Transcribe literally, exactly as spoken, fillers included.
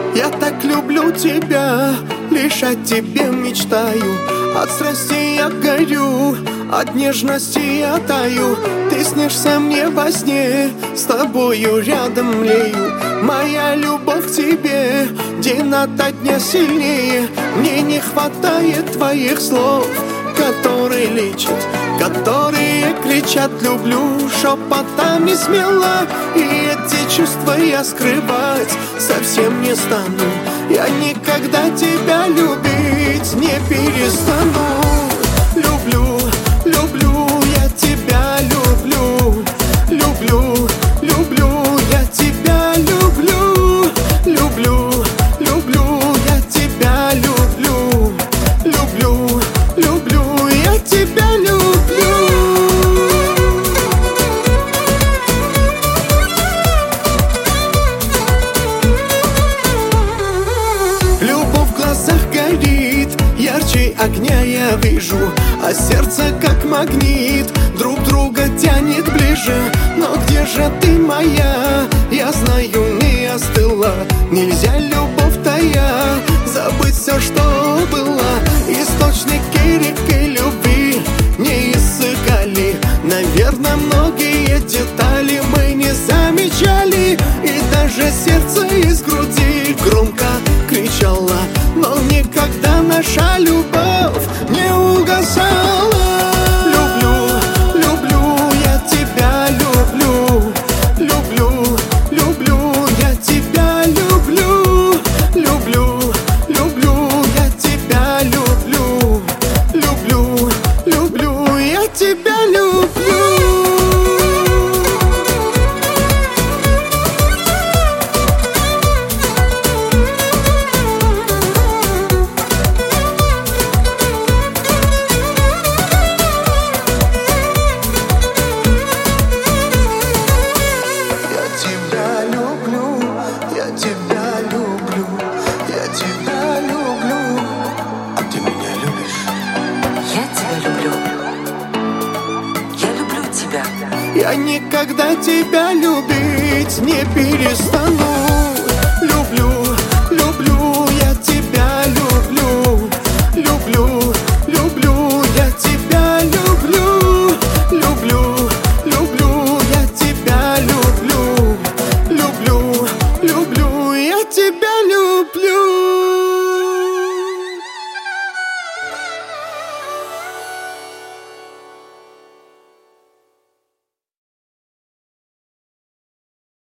Я так люблю тебя, лишь о тебе мечтаю. От страсти я горю, от нежности я таю. Ты снишься мне во сне, с тобою рядом млею. Моя любовь к тебе день ото дня сильнее. Мне не хватает твоих слов, которые лечат, которые кричат люблю шепотами смело. И эти чувства я скрывать совсем не стану. Я никогда тебя любить не перестану. Люблю, люблю, я тебя люблю. Люблю, люблю, я тебя люблю. Люблю, люблю, я тебя люблю. Люблю, люблю, я тебя люблю. Любовь в глазах горит, ярче огня я вижу, а сердце как магнит друг друга тянет ближе. Но где же ты моя? Я знаю, не остыла. Нельзя любовь тая забыть все, что было. Источники реки любви не иссякали. Наверное, многие детали мы не замечали. И даже сердце из груди громко кричало, но никогда наша любовь не угасала. Люблю, люблю, я тебя люблю. Люблю, люблю, я тебя люблю. Люблю, люблю, я тебя люблю. Люблю, люблю, я тебя люблю. Я никогда тебя любить не перестану.